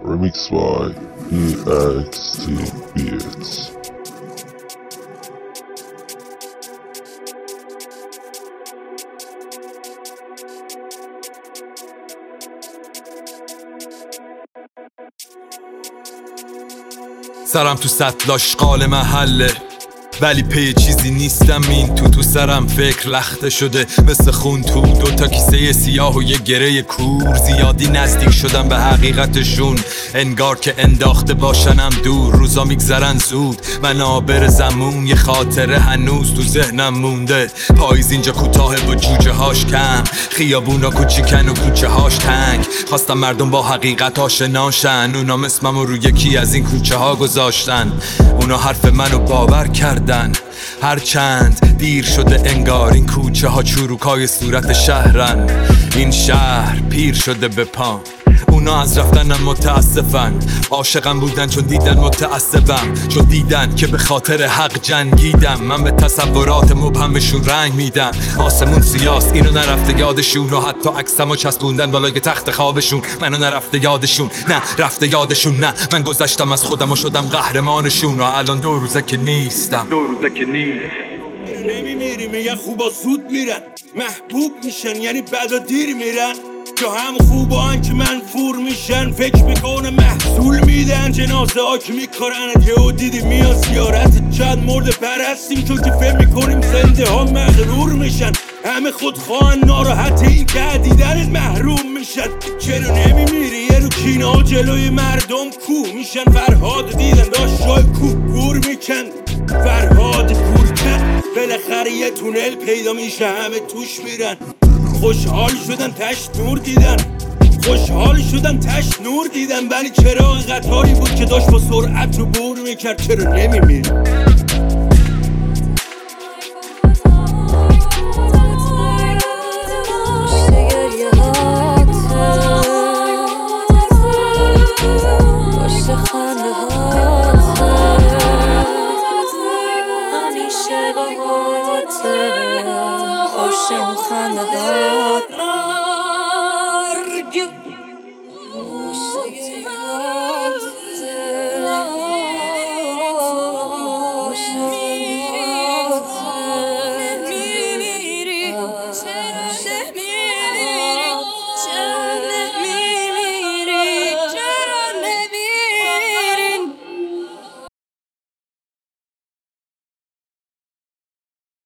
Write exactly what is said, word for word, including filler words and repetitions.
Remix by E X T Beats. سرم تو سطل آشغال محله، ولی پی چیزی نیستم. این تو تو سرم فکر لخته شده مثل خون تو دوتا کیسه سیاه و یه گره کور. زیادی نزدیک شدم به حقیقتشون، انگار که انداخته باشنم دور. روزا میگذرن زود، من آبر زمون، یه خاطره هنوز تو ذهنم مونده. پاییز اینجا کوتاه و جوجه هاش کم، خیابونا کوچیکن و کوچه هاش تنگ. خواستم مردم با حقیقت آشناشن، اونا اسممو رو یکی از این کوچه ها گذاشتن. اونا حرف منو باور کردن، هرچند دیر شده انگار. این کوچه ها چروکای صورت شهرن، این شهر پیر شده به پام. اونا از رفتنم متاسفن، عاشقم بودن چون دیدن متعصبم، چون دیدن که به خاطر حق جنگیدم. من به تصورات مبهمشون رنگ میدم. آسمون سیاست، اینو نرفته یادشون، و حتی عکسمو چسبوندن بالای تخت خوابشون. منو نرفته یادشون، نه رفته یادشون، نه من گذشتم از خودم و شدم قهرمانشون. و الان دو روزه که نیستم، دو روزه که نیستم. نمیمیری میگن خوبا زود میرن، محبوب میشن یعنی بعدا دیر میرن. یا هم خوبان که منفور میشن، فکر میکنه محصول میدن. جنازه ها که میکنن یهو دیدی میان زیارت، چند مرد پرستیم چون که فهم میکنیم زنده ها مغرور میشن. همه خودخواهن، ناراحت این که دیدنت محروم میشن. چرا نمیمیری؟ یه رو کینه ها جلوی مردم کوه میشن. فرهاد دیدن داشت جای کوه گور میکن، فرهاد گور کن. بالاخره یه تونل پیدا میشه، همه توش میرن. خوشحال شدن تشت نور دیدن، خوشحال شدن تشت نور دیدن. ولی چراغ قطاری بود که داشت با سرعت رو بور میکرد. چرا نمیمیری؟ عاشق خنده هات